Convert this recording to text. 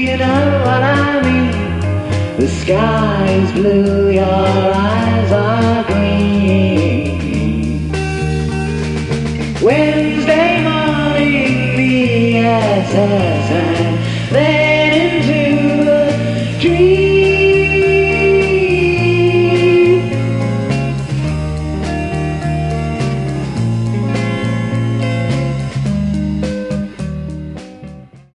you know what I mean? The sky is blue, your eyes are green. Wednesday morning, the SS